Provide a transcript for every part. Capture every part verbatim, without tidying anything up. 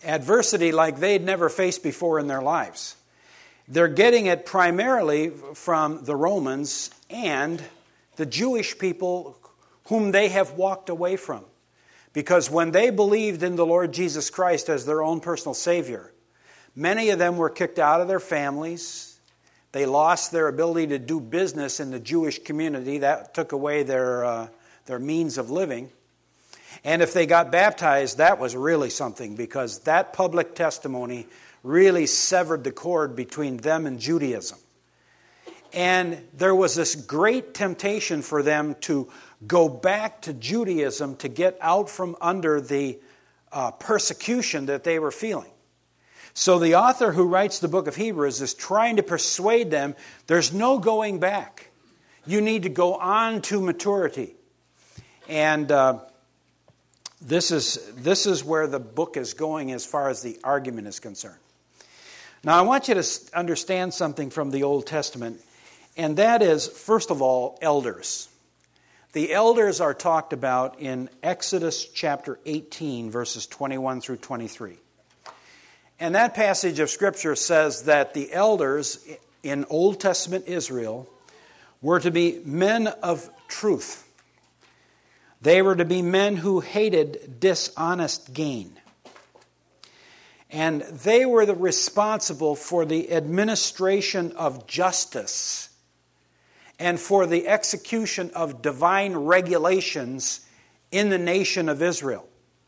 adversity like they'd never faced before in their lives. They're getting it primarily from the Romans and the Jewish people whom they have walked away from. Because when they believed in the Lord Jesus Christ as their own personal Savior, many of them were kicked out of their families. They lost their ability to do business in the Jewish community. That took away their, uh, their means of living. And if they got baptized, that was really something, because that public testimony really severed the cord between them and Judaism. And there was this great temptation for them to go back to Judaism to get out from under the uh, persecution that they were feeling. So the author who writes the book of Hebrews is trying to persuade them there's no going back. You need to go on to maturity. And uh, this is, this is where the book is going as far as the argument is concerned. Now I want you to understand something from the Old Testament, and that is, first of all, elders. The elders are talked about in Exodus chapter eighteen, verses twenty-one through twenty-three. And that passage of Scripture says that the elders in Old Testament Israel were to be men of truth. They were to be men who hated dishonest gain. And they were the responsible for the administration of justice and for the execution of divine regulations in the nation of Israel.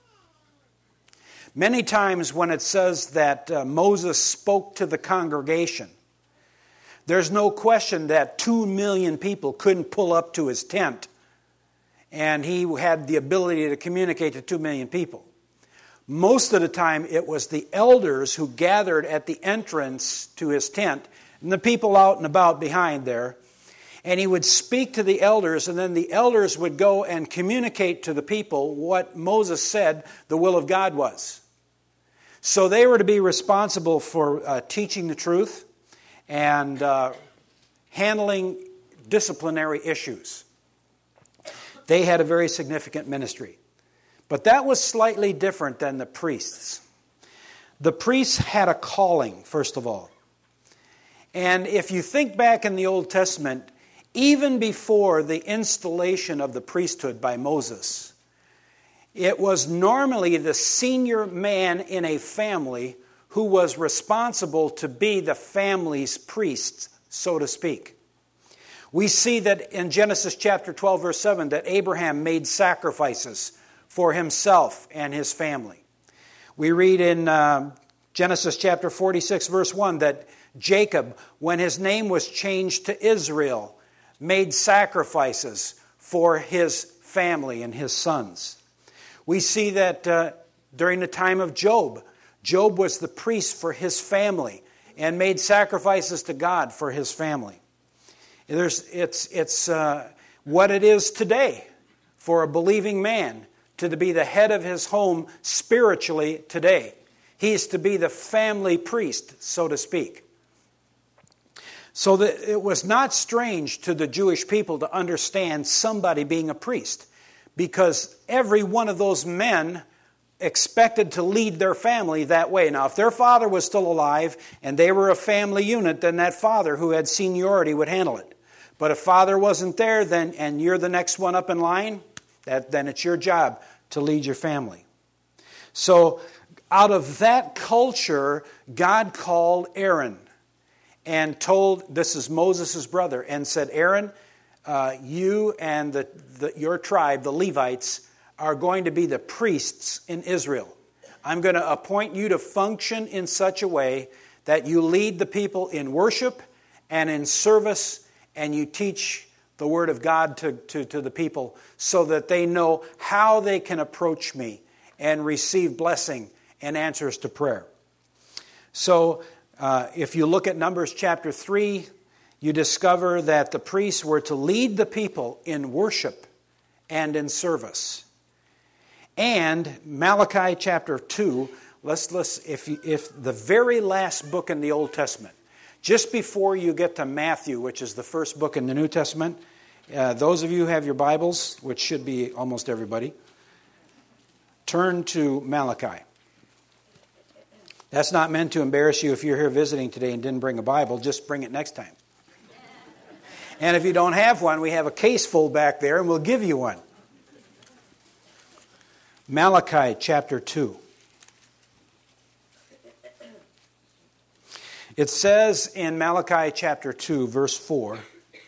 Many times when it says that uh, Moses spoke to the congregation, there's no question that two million people couldn't pull up to his tent, and he had the ability to communicate to two million people. Most of the time it was the elders who gathered at the entrance to his tent and the people out and about behind there. And he would speak to the elders, and then the elders would go and communicate to the people what Moses said the will of God was. So they were to be responsible for uh, teaching the truth and uh, handling disciplinary issues. They had a very significant ministry. But that was slightly different than the priests. The priests had a calling, first of all. And if you think back in the Old Testament, even before the installation of the priesthood by Moses, it was normally the senior man in a family who was responsible to be the family's priest, so to speak. We see that in Genesis chapter twelve, verse seven, that Abraham made sacrifices for himself and his family. We read in uh, Genesis chapter forty-six, verse one, that Jacob, when his name was changed to Israel, made sacrifices for his family and his sons. We see that uh, during the time of Job, Job was the priest for his family and made sacrifices to God for his family. There's, it's it's uh, what it is today for a believing man to be the head of his home spiritually today. He is to be the family priest, so to speak. So that it was not strange to the Jewish people to understand somebody being a priest, because every one of those men expected to lead their family that way. Now, if their father was still alive and they were a family unit, then that father who had seniority would handle it. But if father wasn't there, then and you're the next one up in line, that then it's your job to lead your family. So out of that culture, God called Aaron and told, this is Moses' brother, and said, Aaron, uh, you and the, the, your tribe, the Levites, are going to be the priests in Israel. I'm going to appoint you to function in such a way that you lead the people in worship and in service, and you teach the Word of God to, to, to the people so that they know how they can approach me and receive blessing and answers to prayer. So uh, if you look at Numbers chapter three, you discover that the priests were to lead the people in worship and in service. And Malachi chapter two, let's, let's if, you, if the very last book in the Old Testament, just before you get to Matthew, which is the first book in the New Testament, uh, those of you who have your Bibles, which should be almost everybody, turn to Malachi. That's not meant to embarrass you if you're here visiting today and didn't bring a Bible. Just bring it next time. And if you don't have one, we have a case full back there, and we'll give you one. Malachi chapter two. It says in Malachi chapter two, verse four,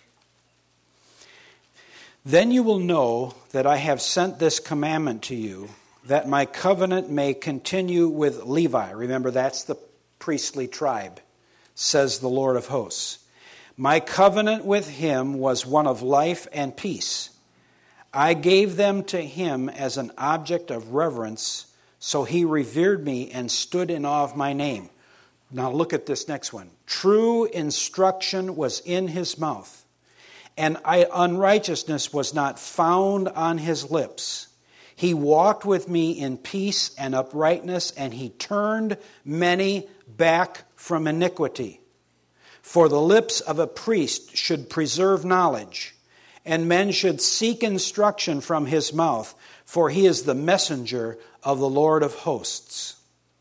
"Then you will know that I have sent this commandment to you, that my covenant may continue with Levi." Remember, that's the priestly tribe, says the Lord of hosts. "My covenant with him was one of life and peace. I gave them to him as an object of reverence, so he revered me and stood in awe of my name." Now look at this next one. "True instruction was in his mouth, and unrighteousness was not found on his lips. He walked with me in peace and uprightness, and he turned many back from iniquity. For the lips of a priest should preserve knowledge, and men should seek instruction from his mouth, for he is the messenger of the Lord of hosts."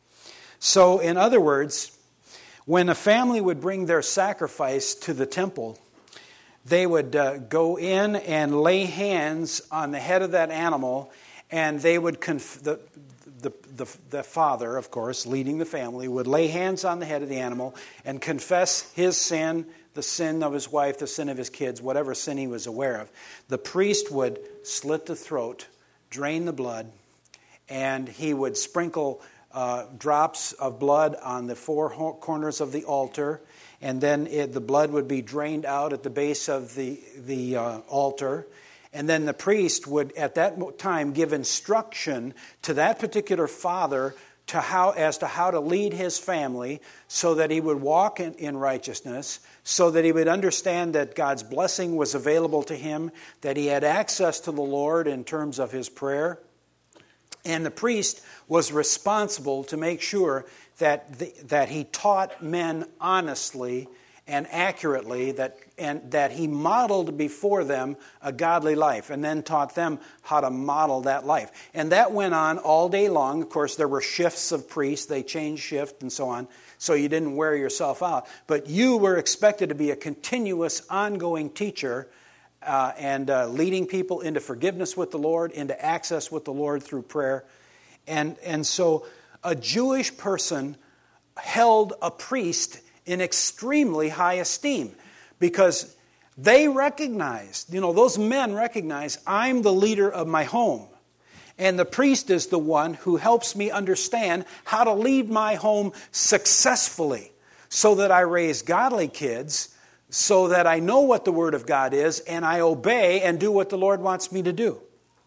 So, in other words, when a family would bring their sacrifice to the temple, they would uh, go in and lay hands on the head of that animal, and they would, conf- the, the, the, the father, of course, leading the family, would lay hands on the head of the animal and confess his sin, the sin of his wife, the sin of his kids, whatever sin he was aware of. The priest would slit the throat, drain the blood, and he would sprinkle Uh, drops of blood on the four corners of the altar, and then it, the blood would be drained out at the base of the, the uh, altar. And then the priest would, at that time, give instruction to that particular father to how, as to how to lead his family so that he would walk in, in righteousness, so that he would understand that God's blessing was available to him, that he had access to the Lord in terms of his prayer. And the priest was responsible to make sure that the, that he taught men honestly and accurately, that and that he modeled before them a godly life, and then taught them how to model that life. And that went on all day long. Of course, there were shifts of priests. They changed shift and so on, so you didn't wear yourself out. But you were expected to be a continuous, ongoing teacher, Uh, and uh, leading people into forgiveness with the Lord, into access with the Lord through prayer. And, and so a Jewish person held a priest in extremely high esteem because they recognized, you know, those men recognize, I'm the leader of my home. And the priest is the one who helps me understand how to lead my home successfully so that I raise godly kids, so that I know what the Word of God is, and I obey and do what the Lord wants me to do.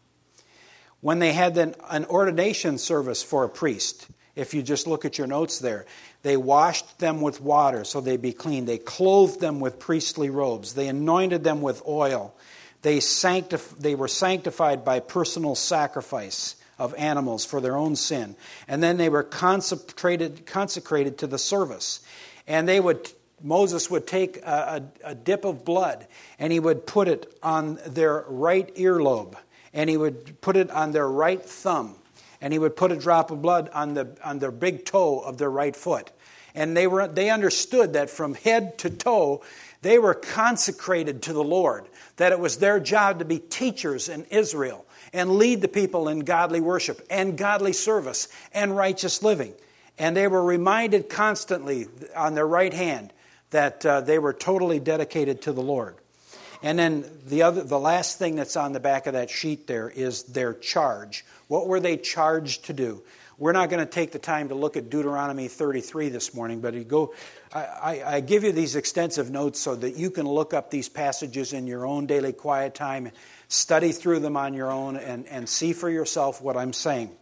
When they had an, an ordination service for a priest, if you just look at your notes there, they washed them with water so they'd be clean. They clothed them with priestly robes. They anointed them with oil. They, sanctif- they were sanctified by personal sacrifice of animals for their own sin. And then they were consecrated, consecrated to the service. And they would... Moses would take a, a, a dip of blood, and he would put it on their right earlobe, and he would put it on their right thumb, and he would put a drop of blood on the on their big toe of their right foot. And they were they understood that from head to toe, they were consecrated to the Lord, that it was their job to be teachers in Israel and lead the people in godly worship and godly service and righteous living. And they were reminded constantly on their right hand that uh, they were totally dedicated to the Lord. And then the other, the last thing that's on the back of that sheet there is their charge. What were they charged to do? We're not going to take the time to look at Deuteronomy thirty-three this morning, but you go. I, I, I give you these extensive notes so that you can look up these passages in your own daily quiet time, study through them on your own, and, and see for yourself what I'm saying.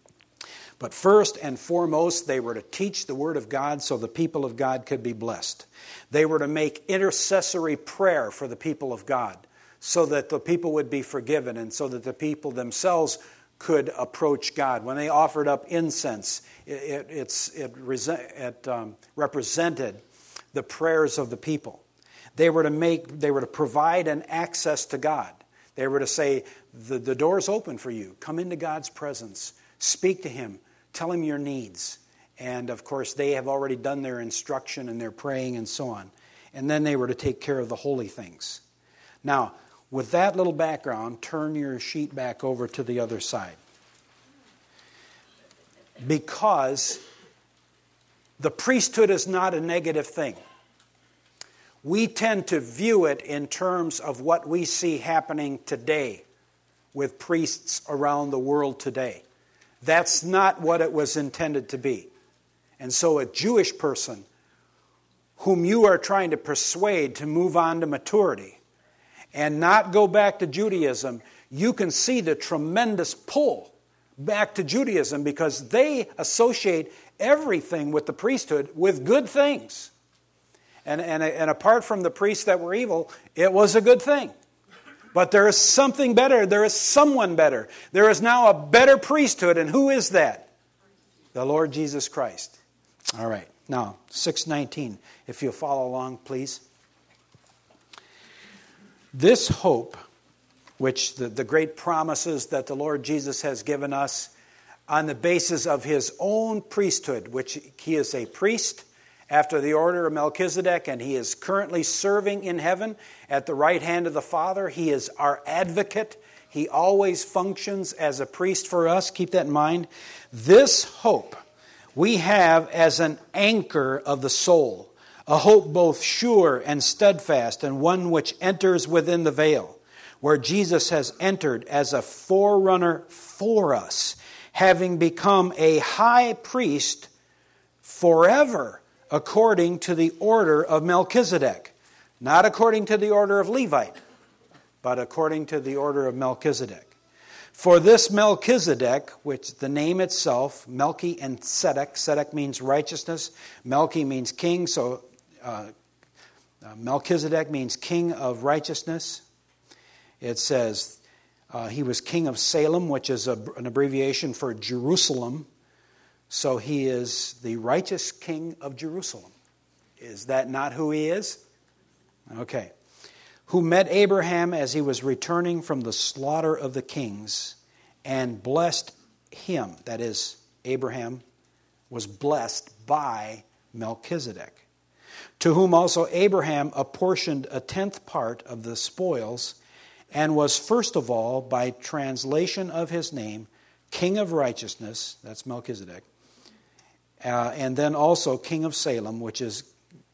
But first and foremost, they were to teach the Word of God so the people of God could be blessed. They were to make intercessory prayer for the people of God so that the people would be forgiven and so that the people themselves could approach God. When they offered up incense, it, it, it's, it, it um, represented the prayers of the people. They were to make, they were to provide an access to God. They were to say, the, the door's open for you. Come into God's presence. Speak to Him. Tell Him your needs. And of course, they have already done their instruction and their praying and so on. And then they were to take care of the holy things. Now, with that little background, turn your sheet back over to the other side. Because the priesthood is not a negative thing. We tend to view it in terms of what we see happening today with priests around the world today. That's not what it was intended to be. And so a Jewish person whom you are trying to persuade to move on to maturity and not go back to Judaism, you can see the tremendous pull back to Judaism because they associate everything with the priesthood with good things. And, and, and apart from the priests that were evil, it was a good thing. But there is something better. There is someone better. There is now a better priesthood. And who is that? The Lord Jesus Christ. All right. Now, six nineteen. If you'll follow along, please. This hope, which the, the great promises that the Lord Jesus has given us on the basis of His own priesthood, which He is a priest after the order of Melchizedek, and He is currently serving in heaven at the right hand of the Father. He is our advocate. He always functions as a priest for us. Keep that in mind. This hope we have as an anchor of the soul, a hope both sure and steadfast, and one which enters within the veil, where Jesus has entered as a forerunner for us, having become a high priest forever, according to the order of Melchizedek. Not according to the order of Levite, but according to the order of Melchizedek. For this Melchizedek, which the name itself, Melchi and Tzedek, Tzedek means righteousness, Melchi means king, so uh, uh, Melchizedek means king of righteousness. It says uh, he was king of Salem, which is a, an abbreviation for Jerusalem. So he is the righteous king of Jerusalem. Is that not who he is? Okay. Who met Abraham as he was returning from the slaughter of the kings and blessed him. That is, Abraham was blessed by Melchizedek. To whom also Abraham apportioned a tenth part of the spoils and was first of all, by translation of his name, King of Righteousness. That's Melchizedek. Uh, and then also King of Salem, which is,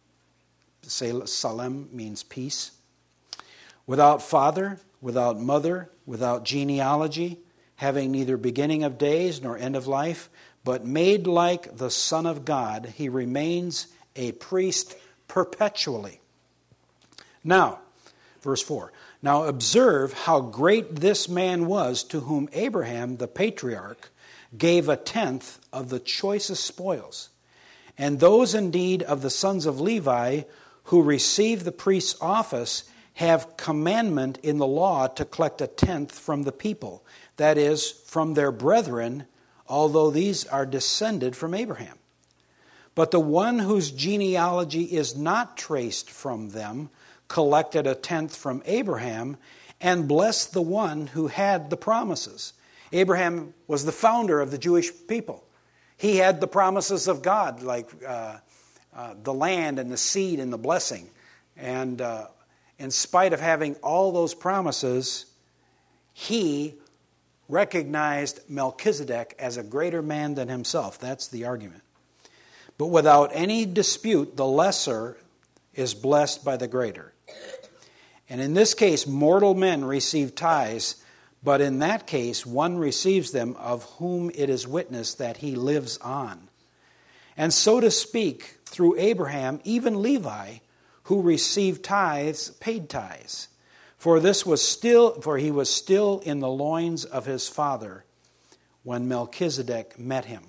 Salem means peace. Without father, without mother, without genealogy, having neither beginning of days nor end of life, but made like the Son of God, he remains a priest perpetually. Now, verse four. Now observe how great this man was, to whom Abraham, the patriarch, gave a tenth of the choicest spoils. And those indeed of the sons of Levi who receive the priest's office have commandment in the law to collect a tenth from the people, that is, from their brethren, although these are descended from Abraham. But the one whose genealogy is not traced from them collected a tenth from Abraham and blessed the one who had the promises. Abraham was the founder of the Jewish people. He had the promises of God, like uh, uh, the land and the seed and the blessing. And uh, in spite of having all those promises, he recognized Melchizedek as a greater man than himself. That's the argument. But without any dispute, the lesser is blessed by the greater. And in this case, mortal men receive tithes, but in that case, one receives them of whom it is witnessed that he lives on. And so to speak, through Abraham, even Levi, who received tithes, paid tithes. For this was still, for he was still in the loins of his father when Melchizedek met him.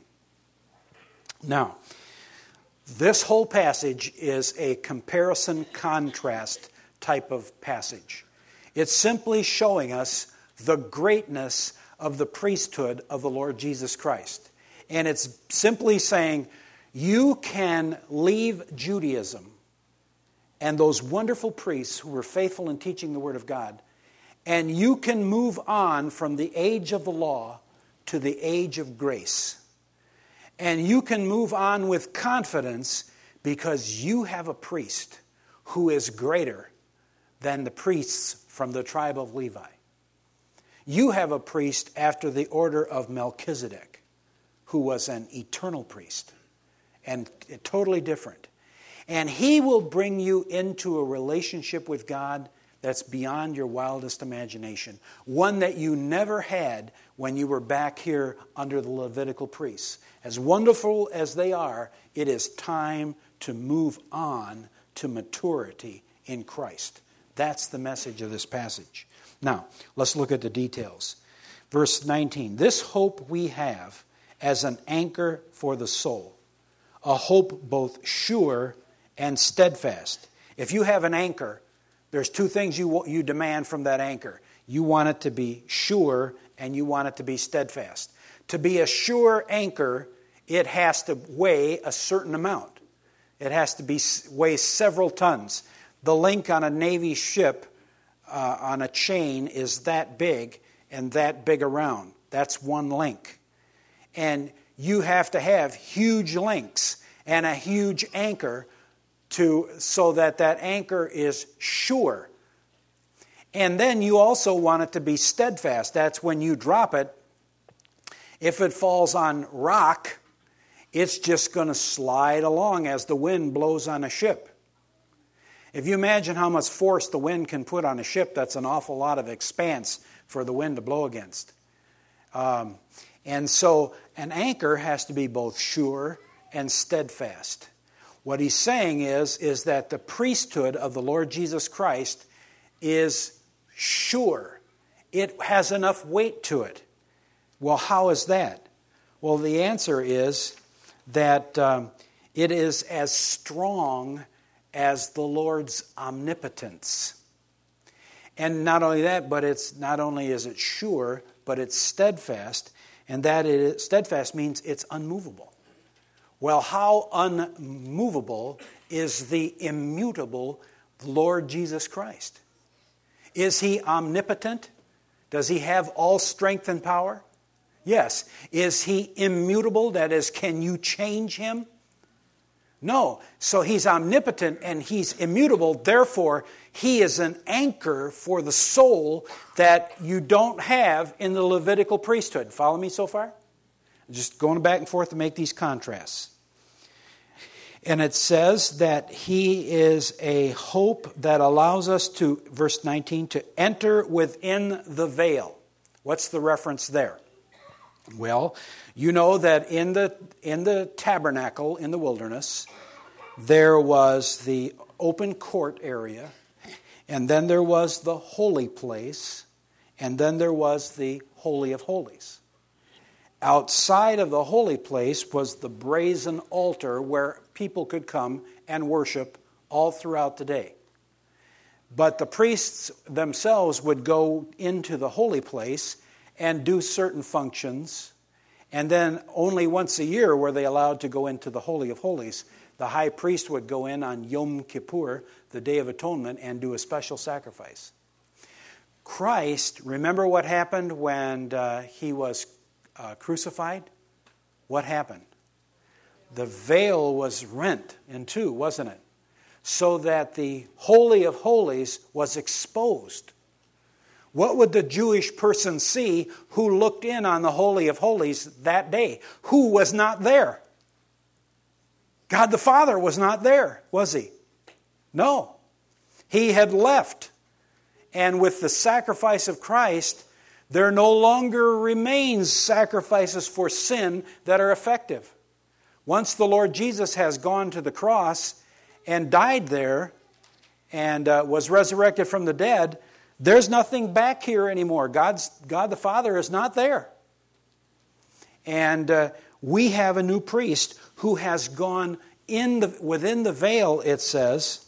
Now, this whole passage is a comparison contrast type of passage. It's simply showing us the greatness of the priesthood of the Lord Jesus Christ. And it's simply saying, you can leave Judaism and those wonderful priests who were faithful in teaching the Word of God, and you can move on from the age of the law to the age of grace. And you can move on with confidence because you have a priest who is greater than the priests from the tribe of Levi. You have a priest after the order of Melchizedek, who was an eternal priest and totally different. And he will bring you into a relationship with God that's beyond your wildest imagination. One that you never had when you were back here under the Levitical priests. As wonderful as they are, it is time to move on to maturity in Christ. That's the message of this passage. Now, let's look at the details. Verse nineteen, this hope we have as an anchor for the soul, a hope both sure and steadfast. If you have an anchor, there's two things you you demand from that anchor. You want it to be sure and you want it to be steadfast. To be a sure anchor, it has to weigh a certain amount. It has to be weigh several tons. The link on a Navy ship uh, on a chain is that big and that big around. That's one link. And you have to have huge links and a huge anchor to so that that anchor is sure. And then you also want it to be steadfast. That's when you drop it. If it falls on rock, it's just going to slide along as the wind blows on a ship. If you imagine how much force the wind can put on a ship, that's an awful lot of expanse for the wind to blow against. Um, and so an anchor has to be both sure and steadfast. What he's saying is, is that the priesthood of the Lord Jesus Christ is sure. It has enough weight to it. Well, how is that? Well, the answer is that um, it is as strong as the Lord's omnipotence. And not only that, but it's not only is it sure, but it's steadfast. And that is, steadfast means it's unmovable. Well, how unmovable is the immutable Lord Jesus Christ? Is he omnipotent? Does he have all strength and power? Yes. Is he immutable? That is, can you change him? No. So he's omnipotent and he's immutable. Therefore, he is an anchor for the soul that you don't have in the Levitical priesthood. Follow me so far? Just going back and forth to make these contrasts. And it says that he is a hope that allows us to, verse nineteen, to enter within the veil. What's the reference there? Well, you know that in the in the tabernacle in the wilderness, there was the open court area, and then there was the holy place, and then there was the Holy of Holies. Outside of the holy place was the brazen altar where people could come and worship all throughout the day. But the priests themselves would go into the holy place and do certain functions, and then only once a year were they allowed to go into the Holy of Holies. The high priest would go in on Yom Kippur, the Day of Atonement, and do a special sacrifice. Christ, remember what happened when uh, he was uh, crucified? What happened? The veil was rent in two, wasn't it? So that the Holy of Holies was exposed. What would the Jewish person see who looked in on the Holy of Holies that day? Who was not there? God the Father was not there, was he? No. He had left. And with the sacrifice of Christ, there no longer remains sacrifices for sin that are effective. Once the Lord Jesus has gone to the cross and died there and uh, was resurrected from the dead, there's nothing back here anymore. God's, God the Father is not there. And uh, we have a new priest who has gone in the, within the veil, it says.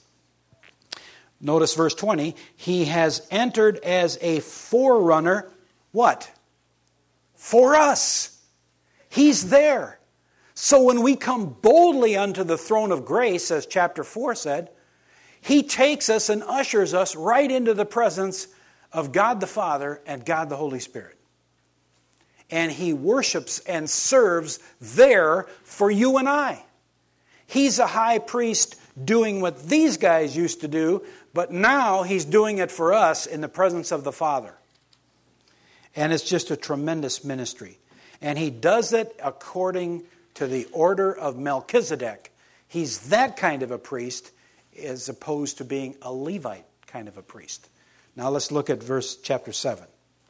Notice verse twenty. He has entered as a forerunner. What? For us. He's there. So when we come boldly unto the throne of grace, as chapter four said, he takes us and ushers us right into the presence of God the Father and God the Holy Spirit. and he worships and serves there for you and I. He's a high priest doing what these guys used to do, but now he's doing it for us in the presence of the Father. And it's just a tremendous ministry. And he does it according to the order of Melchizedek. He's that kind of a priest as opposed to being a Levite kind of a priest. Now let's look at verse chapter seven.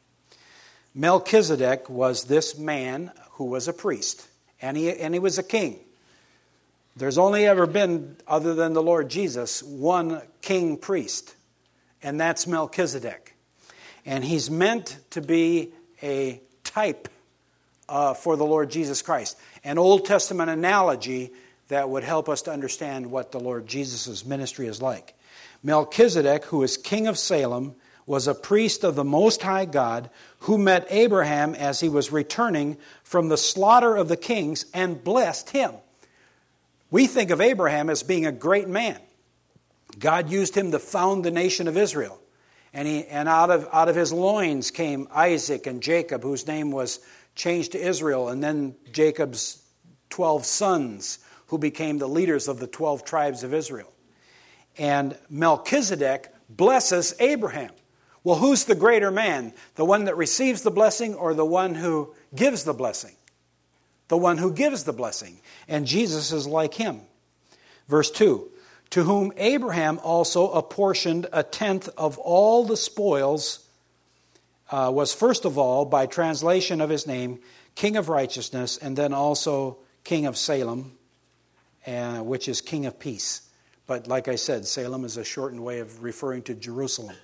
Melchizedek was this man who was a priest, and he, and he was a king. There's only ever been, other than the Lord Jesus, one king priest, and that's Melchizedek. And he's meant to be a type uh, for the Lord Jesus Christ, an Old Testament analogy that would help us to understand what the Lord Jesus' ministry is like. Melchizedek, who is king of Salem, was a priest of the Most High God who met Abraham as he was returning from the slaughter of the kings and blessed him. We think of Abraham as being a great man. God used him to found the nation of Israel. And he and out of out of his loins came Isaac and Jacob, whose name was changed to Israel, and then Jacob's twelve sons, who became the leaders of the twelve tribes of Israel. And Melchizedek blesses Abraham. Well, who's the greater man? The one that receives the blessing or the one who gives the blessing? The one who gives the blessing. And Jesus is like him. Verse two, to whom Abraham also apportioned a tenth of all the spoils, uh, was first of all, by translation of his name, King of Righteousness, and then also King of Salem, uh, which is King of Peace. But like I said, Salem is a shortened way of referring to Jerusalem.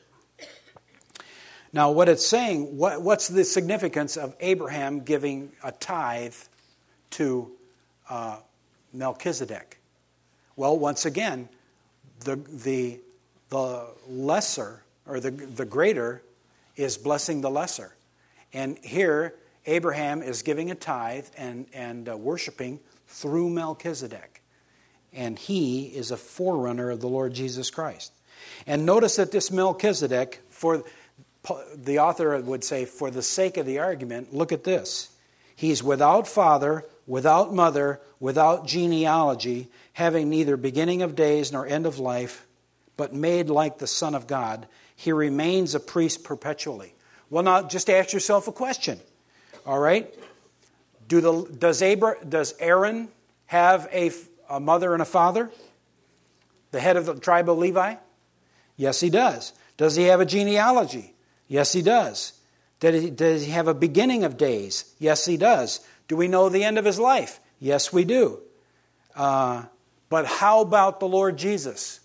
Now, what it's saying, what, what's the significance of Abraham giving a tithe to uh, Melchizedek? Well, once again, the the the lesser or the the greater is blessing the lesser, and here Abraham is giving a tithe and and uh, worshiping through Melchizedek, and he is a forerunner of the Lord Jesus Christ. And notice that this Melchizedek, for the author would say, for the sake of the argument, look at this. He's without father, without mother, without genealogy, having neither beginning of days nor end of life, but made like the Son of God. He remains a priest perpetually. Well, now, just ask yourself a question. All right? Do the, does, Abra, does Aaron have a, a mother and a father? The head of the tribe of Levi? Yes, he does. Does he have a genealogy? Yes, he does. Did he, does he have a beginning of days? Yes, he does. Do we know the end of his life? Yes, we do. Uh, but how about the Lord Jesus?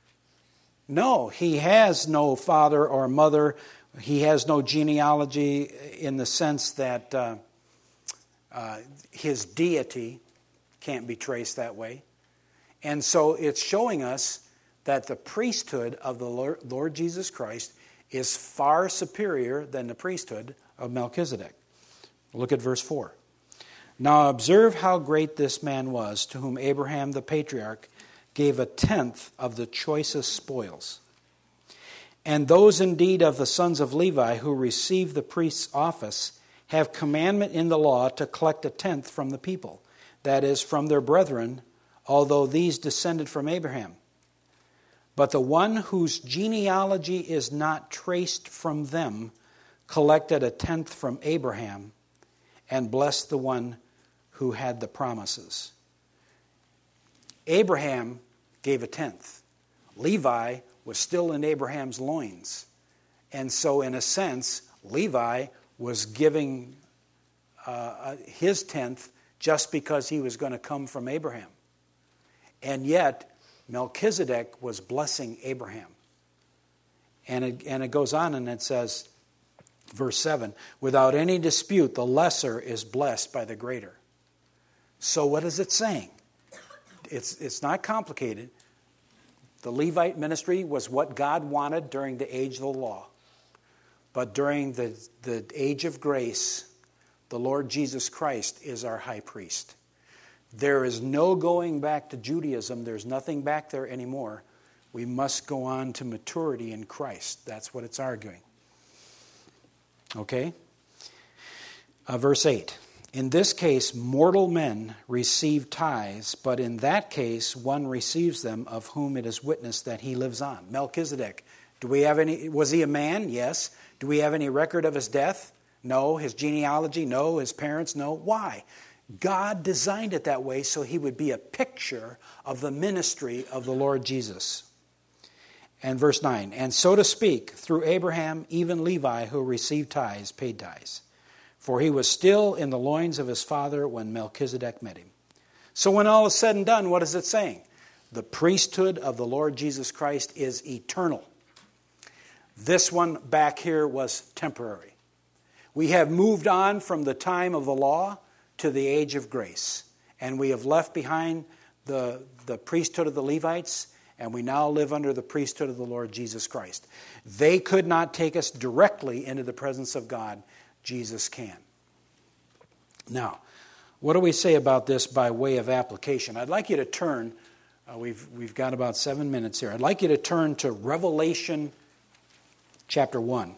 No, he has no father or mother. He has no genealogy in the sense that uh, uh, his deity can't be traced that way. And so it's showing us that the priesthood of the Lord, Lord Jesus Christ is far superior than the priesthood of Melchizedek. Look at verse four. Now observe how great this man was, to whom Abraham the patriarch gave a tenth of the choicest spoils. And those indeed of the sons of Levi who receive the priest's office have commandment in the law to collect a tenth from the people, that is, from their brethren, although these descended from Abraham. But the one whose genealogy is not traced from them collected a tenth from Abraham and blessed the one who had the promises. Abraham gave a tenth. Levi was still in Abraham's loins. And so in a sense, Levi was giving uh, his tenth just because he was going to come from Abraham. And yet, Melchizedek was blessing Abraham. And it, and it goes on and it says, verse seven, without any dispute, the lesser is blessed by the greater. So what is it saying? It's, it's not complicated. The Levite ministry was what God wanted during the age of the law. But during the, the age of grace, the Lord Jesus Christ is our high priest. There is no going back to Judaism. There's nothing back there anymore. We must go on to maturity in Christ. That's what it's arguing. Okay? Uh, verse eight. In this case, mortal men receive tithes, but in that case, one receives them of whom it is witnessed that he lives on. Melchizedek. Do we have any, was he a man? Yes. Do we have any record of his death? No. His genealogy? No. His parents? No. Why? God designed it that way so he would be a picture of the ministry of the Lord Jesus. And verse nine, and so to speak, through Abraham, even Levi, who received tithes, paid tithes. For he was still in the loins of his father when Melchizedek met him. So when all is said and done, what is it saying? The priesthood of the Lord Jesus Christ is eternal. This one back here was temporary. We have moved on from the time of the law to the age of grace. And we have left behind the, the priesthood of the Levites, and we now live under the priesthood of the Lord Jesus Christ. They could not take us directly into the presence of God. Jesus can. Now, what do we say about this by way of application? I'd like you to turn, uh, we've, we've got about seven minutes here. I'd like you to turn to Revelation chapter one.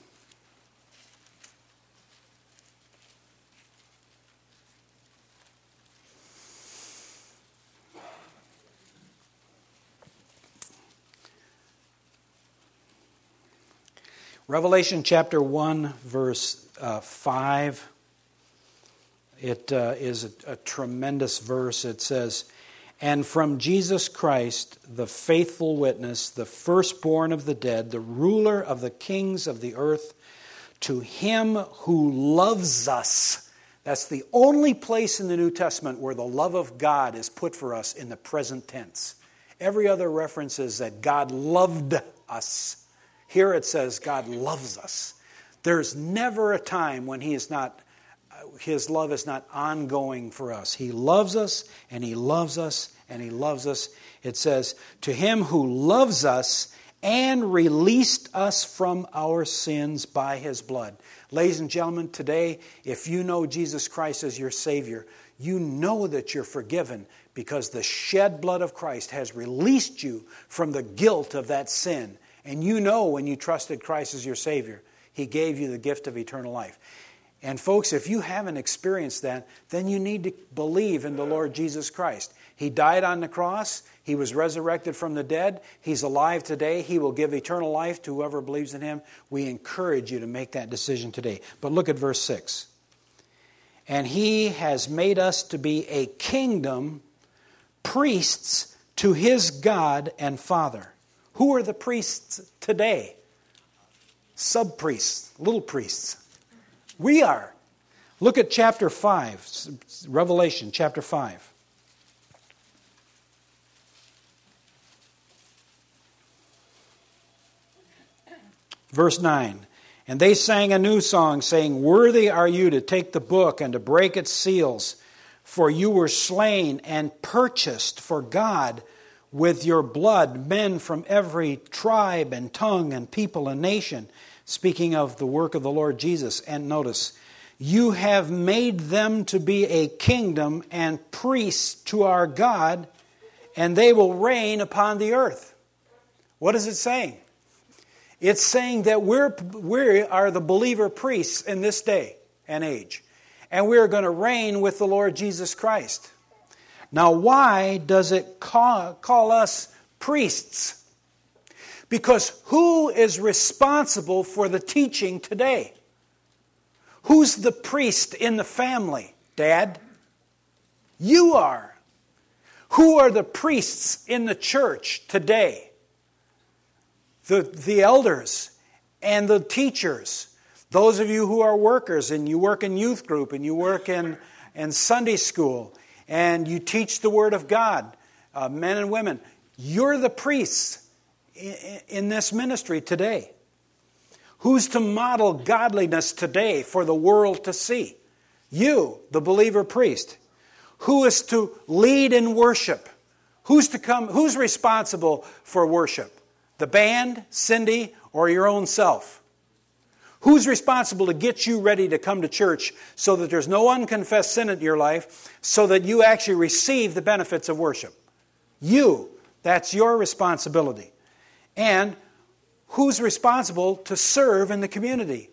Revelation chapter one, verse uh, five. It uh, is a, a tremendous verse. It says, and from Jesus Christ, the faithful witness, the firstborn of the dead, the ruler of the kings of the earth, to him who loves us. That's the only place in the New Testament where the love of God is put for us in the present tense. Every other reference is that God loved us. Here it says God loves us. There's never a time when he is not, his love is not ongoing for us. He loves us, and he loves us, and he loves us. It says, to him who loves us and released us from our sins by his blood. Ladies and gentlemen, today, if you know Jesus Christ as your Savior, you know that you're forgiven because the shed blood of Christ has released you from the guilt of that sin. And you know when you trusted Christ as your Savior, he gave you the gift of eternal life. And folks, if you haven't experienced that, then you need to believe in the Lord Jesus Christ. He died on the cross. He was resurrected from the dead. He's alive today. He will give eternal life to whoever believes in him. We encourage you to make that decision today. But look at verse six. And he has made us to be a kingdom, priests to his God and Father. Who are the priests today? Sub-priests, little priests. We are. Look at chapter five, Revelation chapter five. Verse nine. And they sang a new song, saying, worthy are you to take the book and to break its seals, for you were slain and purchased for God with your blood men from every tribe and tongue and people and nation. Speaking of the work of the Lord Jesus. And notice, you have made them to be a kingdom and priests to our God, and they will reign upon the earth. What is it saying? It's saying that we're, we are the believer priests in this day and age. And we are going to reign with the Lord Jesus Christ. Now, why does it call, call us priests? Because who is responsible for the teaching today? Who's the priest in the family? Dad? You are. Who are the priests in the church today? The, the elders and the teachers. Those of you who are workers and you work in youth group and you work in, in Sunday school and you teach the Word of God, uh, men and women, you're the priests in, in this ministry today. Who's to model godliness today for the world to see? You, the believer priest. Who is to lead in worship? Who's to come? Who's responsible for worship? The band, Cindy, or your own self? Who's responsible to get you ready to come to church so that there's no unconfessed sin in your life, so that you actually receive the benefits of worship? You. That's your responsibility. And who's responsible to serve in the community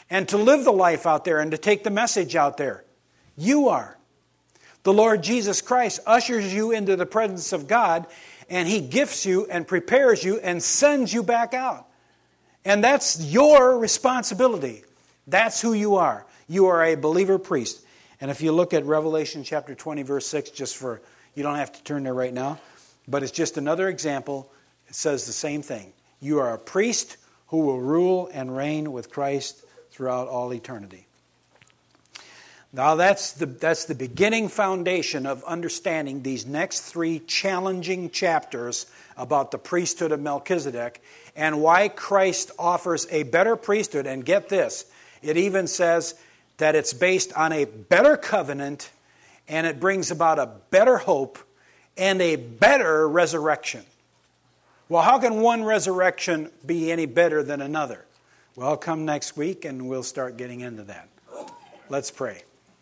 and to live the life out there and to take the message out there. You are. The Lord Jesus Christ ushers you into the presence of God, and He gifts you and prepares you and sends you back out. And that's your responsibility. That's who you are. You are a believer priest. And if you look at Revelation chapter twenty, verse six, just for, you don't have to turn there right now, but it's just another example. It says the same thing. You are a priest who will rule and reign with Christ throughout all eternity. Now that's the, that's the beginning foundation of understanding these next three challenging chapters about the priesthood of Melchizedek and why Christ offers a better priesthood. And get this, it even says that it's based on a better covenant and it brings about a better hope and a better resurrection. Well, how can one resurrection be any better than another? Well, come next week and we'll start getting into that. Let's pray.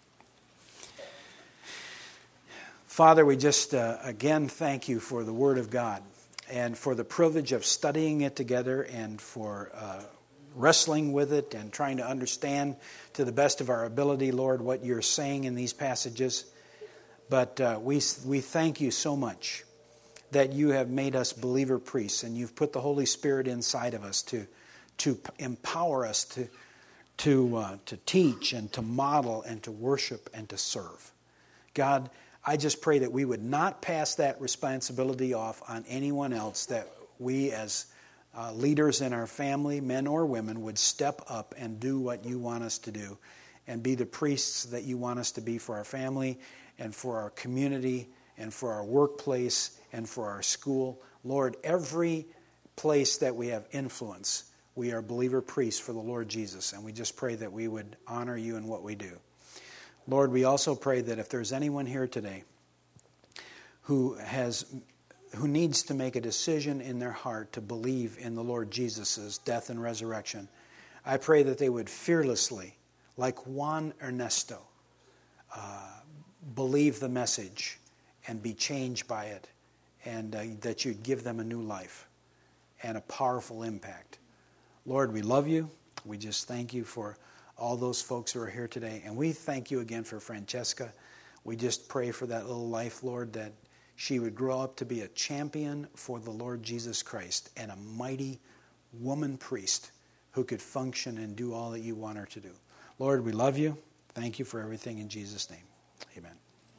Father, we just uh, again thank you for the Word of God and for the privilege of studying it together and for uh, wrestling with it and trying to understand to the best of our ability, Lord, what you're saying in these passages. But uh, we we thank you so much that you have made us believer priests and you've put the Holy Spirit inside of us to to empower us to to uh, to teach and to model and to worship and to serve. God, I just pray that we would not pass that responsibility off on anyone else, that we as uh, leaders in our family, men or women, would step up and do what you want us to do and be the priests that you want us to be for our family and for our community and for our workplace and for our school. Lord, every place that we have influence, we are believer priests for the Lord Jesus, and we just pray that we would honor you in what we do. Lord, we also pray that if there's anyone here today who has, who needs to make a decision in their heart to believe in the Lord Jesus' death and resurrection, I pray that they would fearlessly, like Juan Ernesto, uh, believe the message and be changed by it, and uh, that you'd give them a new life and a powerful impact. Lord, we love you. We just thank you for all those folks who are here today. And we thank you again for Francesca. We just pray for that little life, Lord, that she would grow up to be a champion for the Lord Jesus Christ and a mighty woman priest who could function and do all that you want her to do. Lord, we love you. Thank you for everything in Jesus' name. Amen.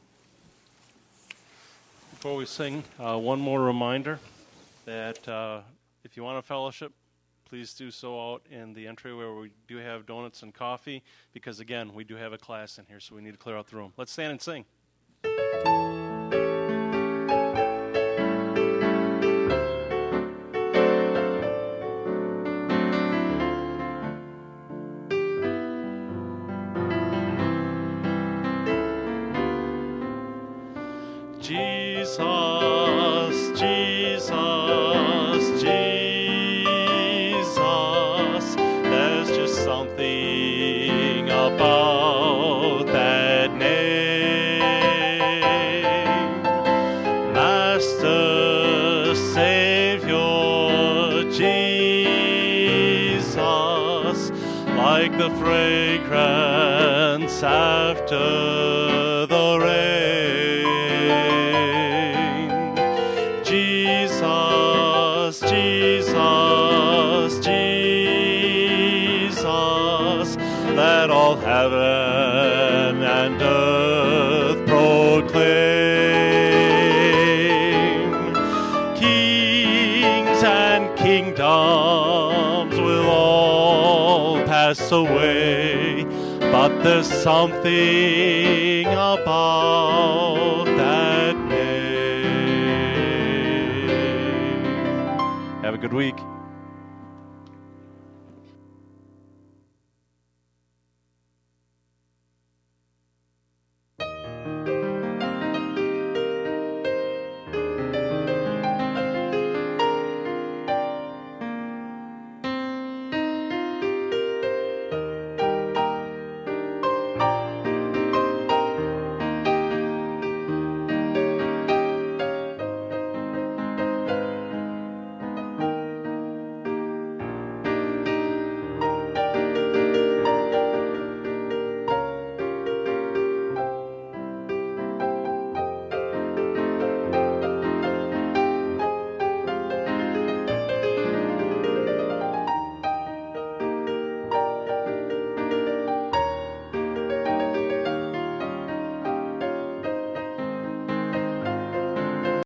Before we sing, uh, one more reminder that uh, if you want a fellowship, please do so out in the entryway where we do have donuts and coffee, because, again, we do have a class in here, so we need to clear out the room. Let's stand and sing. Jesus, Jesus, Jesus, there's just something about that name. Master, Savior, Jesus, like the fragrance after the rain. Jesus, Jesus, Jesus, let all heaven and earth proclaim. Kings and kingdoms will all pass away, but there's something about that name. Have a good week.